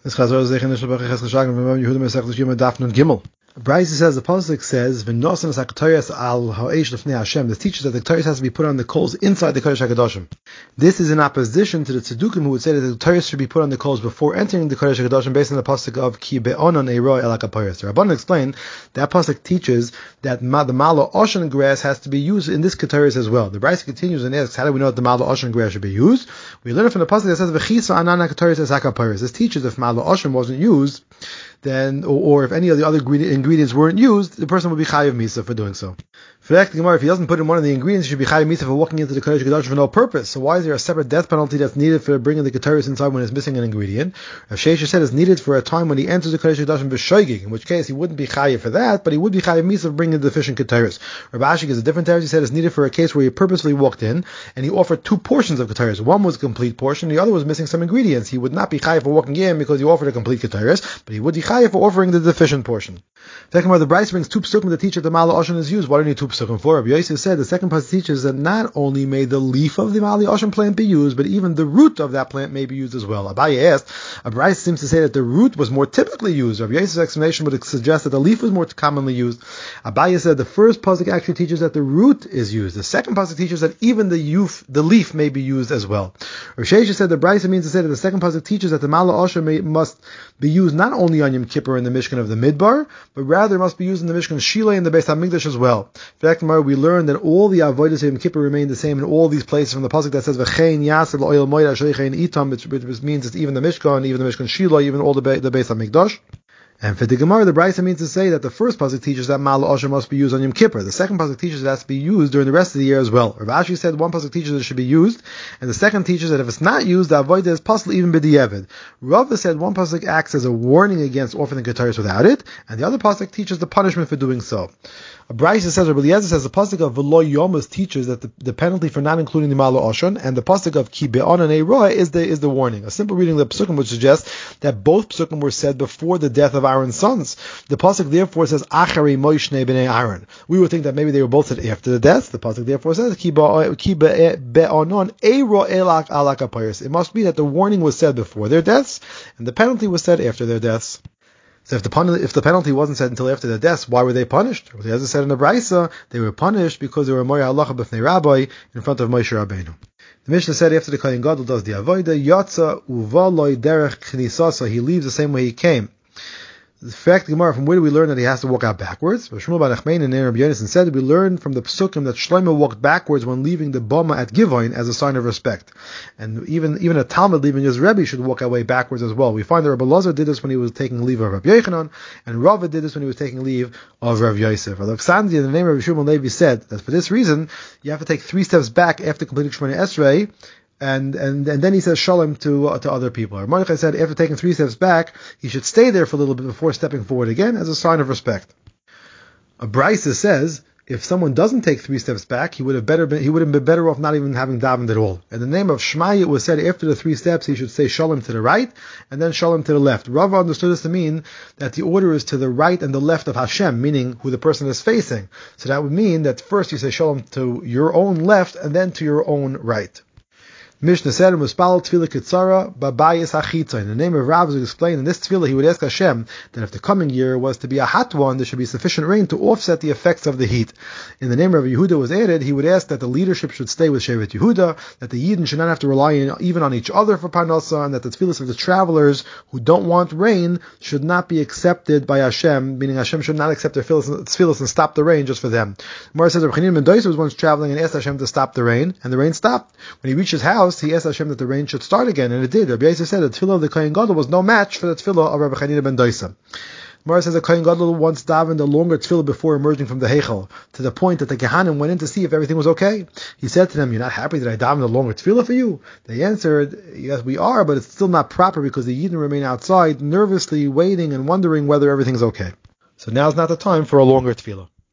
This Chazor is Zeichen Nishal B'Chei Ches Chashagim V'Mam Yehuda Mesech L'Shiyam Daf Nun Gimel. Bryce says, the pasuk says, "V'nosan sakatoyas al ha'esh lefnei Hashem." This teaches that the ketores has to be put on the coals inside the Kodesh HaKadoshim. This is in opposition to the Tzedukim who would say that the ketores should be put on the coals before entering the Kodesh HaKadoshim, based on the pasuk of Ki be'onon eiroi el hakapoyas. The Rabbanan explained that pasuk teaches that the malo oshan grass has to be used in this ketores as well. The Bryce continues and asks, how do we know that the malo oshan grass should be used? We learn from the pasuk that says, "V'chisa anana ketores es hakapoyas." This teaches if malo oshan wasn't used, then, or if any of the other ingredients weren't used, the person would be chayav misa for doing so. For that, if he doesn't put in one of the ingredients, he should be chayav misa for walking into the Kodesh HaKadoshim for no purpose. So why is there a separate death penalty that's needed for bringing the ketores inside when it's missing an ingredient? Rav Shesha said it's needed for a time when he enters the Kodesh HaKadoshim b'shoigig, in which case he wouldn't be chayav for that, but he would be chayav misa for bringing the deficient ketores. Rav Ashi gives a different teretz. He said it's needed for a case where he purposely walked in and he offered two portions of ketores. One was a complete portion, the other was missing some ingredients. He would not be chayav for walking in because he offered a complete ketores, but he would be chayav for offering the deficient portion. Second part, the Bryce brings two psukim that teach that the Mala Oshan is used. What do you need two psukim for? Rabbi Yosef said the second part teaches that not only may the leaf of the Mala Oshan plant be used, but even the root of that plant may be used as well. Abaye asked, Bryce seems to say that the root was more typically used. Rabbi Yosef's explanation would suggest that the leaf was more commonly used. Abaye said the first pasuk actually teaches that the root is used. The second pasuk teaches that even the leaf may be used as well. Rav Shesha said the Bryce means to say that the second pasuk teaches that the Mala Oshan must be used not only on Yom Kippur in the Mishkan of the Midbar, but rather must be used in the Mishkan Shilei and the Beis HaMikdash as well. In fact, we learned that all the avodas of Yom Kippur remain the same in all these places, from the pasuk that says V'chein yaseh l'oil moed asher itam, which means it's even the Mishkan, even the Mishkan Shilei, even all the Beis HaMikdash. And for the Gemara, the Brisa means to say that the first pasuk teaches that Mala Osher must be used on Yom Kippur. The second pasuk teaches it has to be used during the rest of the year as well. Rav Ashi said one pasuk teaches it should be used, and the second teaches that if it's not used, the avodah is possible even b'di'evid. Rava said one pasuk acts as a warning against offering the ketores without it, and the other pasuk teaches the punishment for doing so. Bryce says, Rabbi Eliezer says, the pasuk of V'lo Yomas teaches that the penalty for not including the Mala Oshan, and the pasuk of Ki be'onon eiroi is the warning. A simple reading of the psukim would suggest that both psukim were said before the death of Aaron's sons. The pasuk therefore says Achari Moshe b'nei Aaron. We would think that maybe they were both said after the death. The pasuk therefore says Ki be'onon eiroi elak alak apayos. It must be that the warning was said before their deaths, and the penalty was said after their deaths. So if the penalty wasn't said until after their deaths, why were they punished? As I said in the Brisa, they were punished because they were Moya Halacha b'fnei Rabbi in front of Moshe Rabbeinu. The Mishnah said after the Kohen Gadol does the Avodah, Yatza uvaloi derech knisasa, he leaves the same way he came. The fact, Gemara, from where do we learn that he has to walk out backwards? Shmuel bar Nachman and Rabbi Yonasan said we learn from the Psukim that Shlomo walked backwards when leaving the Bama at Givoin as a sign of respect. And even a Talmud leaving his Rebbe should walk away backwards as well. We find that Rabbi Lazar did this when he was taking leave of Rabbi Yochanan, and Rava did this when he was taking leave of Rabbi Yosef. Alexandria, in the name of Rabbi Shimon Levi, said that for this reason, you have to take 3 steps back after completing Shemona Esrei, and then he says shalom to other people. Mordechai said after taking 3 steps back, he should stay there for a little bit before stepping forward again as a sign of respect. A Brisa says if someone doesn't take 3 steps back, he would have been better off not even having davened at all. In the name of Shmai, it was said after the 3 steps he should say shalom to the right and then shalom to the left. Rava understood this to mean that the order is to the right and the left of Hashem, meaning who the person is facing. So that would mean that first you say shalom to your own left and then to your own right. Mishnah said, "Muspal tefillah kitzara babayis hachitza." In the name of Rav, is explained in this tefillah, he would ask Hashem that if the coming year was to be a hot one, there should be sufficient rain to offset the effects of the heat. In the name of Yehuda was added, he would ask that the leadership should stay with Shevet Yehuda, that the Yidden should not have to rely even on each other for parnasa, and that the tefillahs of the travelers who don't want rain should not be accepted by Hashem, meaning Hashem should not accept their tefillahs and stop the rain just for them. Gemara says Rabbi Chanina ben Dosa was once traveling and asked Hashem to stop the rain, and the rain stopped. When he reached his house, he asked Hashem that the rain should start again, and it did. Rabbi Yosef said the tefillah of the Kohen Gadol was no match for the tefillah of Rabbi Chanina ben Dosa. Mara says the Kohen Gadol once davened a longer tefillah before emerging from the Heichal, to the point that the Kehanim went in to see if everything was okay. He said to them, "You're not happy that I davened a longer tefillah for you?" They answered, "Yes, we are, but it's still not proper because the Yidden remain outside, nervously waiting and wondering whether everything's okay. So now's not the time for a longer tefillah."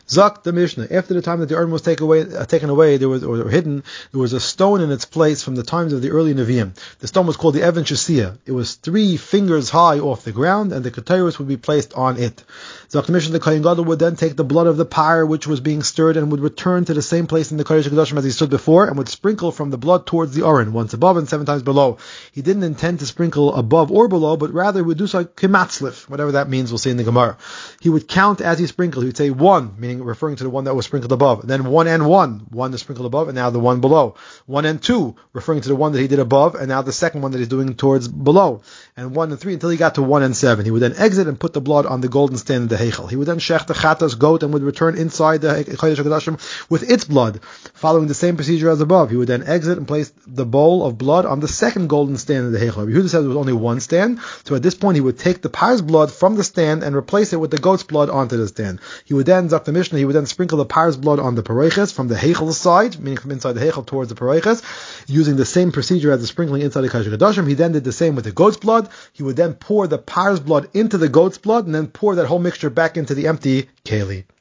Zak the Mishnah. After the time that the urn was taken away, there was or hidden, there was a stone in its place from the times of the early Nevi'im. The stone was called the Even Shesiyah. It was 3 fingers high off the ground, and the keteros would be placed on it. Zak the Mishnah, the Kohen Gadol would then take the blood of the pyre which was being stirred and would return to the same place in the Kodesh HaKadoshim as he stood before, and would sprinkle from the blood towards the urn, once above and 7 times below. He didn't intend to sprinkle above or below, but rather would do so like kimatzlif, whatever that means. We'll see in the Gemara. He would count as he sprinkled. He would say 1, meaning referring to the one that was sprinkled above. And then 1 and 1 is sprinkled above, and now the one below. 1 and 2, referring to the one that he did above, and now the second one that he's doing towards below. And 1 and 3 until he got to 1 and 7. He would then exit and put the blood on the golden stand in the Heichel. He would then shech the chatas goat and would return inside the Kodesh HaKadoshim with its blood, following the same procedure as above. He would then exit and place the bowl of blood on the second golden stand in the Heichel. Yehuda said there was only 1 stand, so at this point he would take the pyre's blood from the stand and replace it with the goat's blood onto the stand. He would then, Zak the Mishnah, he would then sprinkle the pyre's blood on the pareiches from the Heichel side, meaning from inside the Heichel towards the pareiches, using the same procedure as the sprinkling inside the Kodesh HaKadoshim. He then did the same with the goat's blood. He would then pour the pyre's blood into the goat's blood and then pour that whole mixture back into the empty keli.